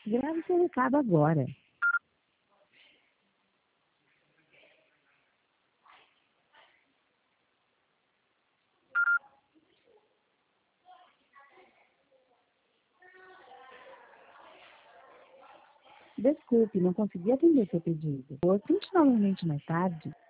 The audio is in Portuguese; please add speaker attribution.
Speaker 1: Grave seu recado agora. Desculpe, não consegui atender seu pedido. Ou tente novamente mais tarde.